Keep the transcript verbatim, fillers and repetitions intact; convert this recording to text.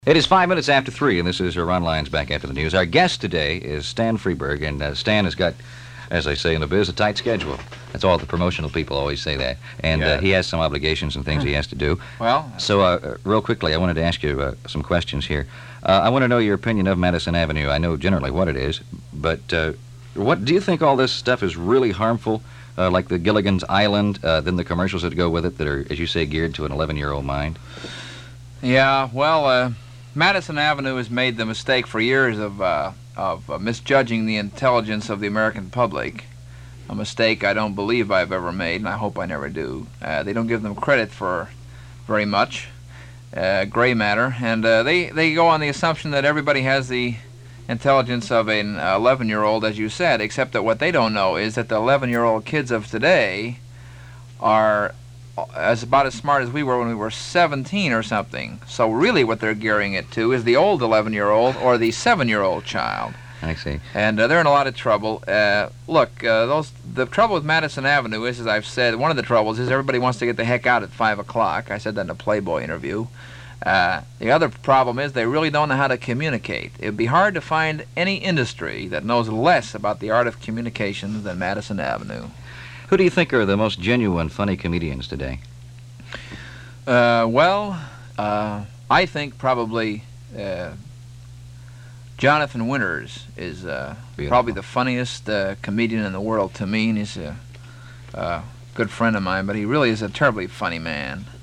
It is five minutes after three, and this is Ron Lyons back after the news. Our guest today is Stan Freberg, and uh, Stan has got, as they say in the biz, a tight schedule. That's all the promotional people always say that. And Yeah. uh, he has some obligations and things he has to do. Well, So, uh, real quickly, I wanted to ask you uh, some questions here. Uh, I want to know your opinion of Madison Avenue. I know generally what it is, but uh, what do you think all this stuff is really harmful, uh, like the Gilligan's Island, uh, then the commercials that go with it that are, as you say, geared to an eleven-year-old mind? yeah, well, uh, Madison Avenue has made the mistake for years of, uh, of uh, misjudging the intelligence of the American public, a mistake I don't believe I've ever made, and I hope I never do. Uh, they don't give them credit for very much, uh, gray matter, and uh, they, they go on the assumption that everybody has the intelligence of an eleven-year-old, as you said, except that what they don't know is that the eleven-year-old kids of today are as about as smart as we were when we were seventeen or something. So really what they're gearing it to is the old eleven-year-old or the seven-year-old child. I see. And uh, they're in a lot of trouble. Uh, look, uh, those the trouble with Madison Avenue is, as I've said, one of the troubles is everybody wants to get the heck out at five o'clock. I said that in a Playboy interview. Uh, the other problem is they really don't know how to communicate. It would be hard to find any industry that knows less about the art of communications than Madison Avenue. Who do you think are the most genuine, funny comedians today? Uh, well, uh, I think probably uh, Jonathan Winters is uh, probably the funniest uh, comedian in the world to me, and he's a uh, good friend of mine, but he really is a terribly funny man.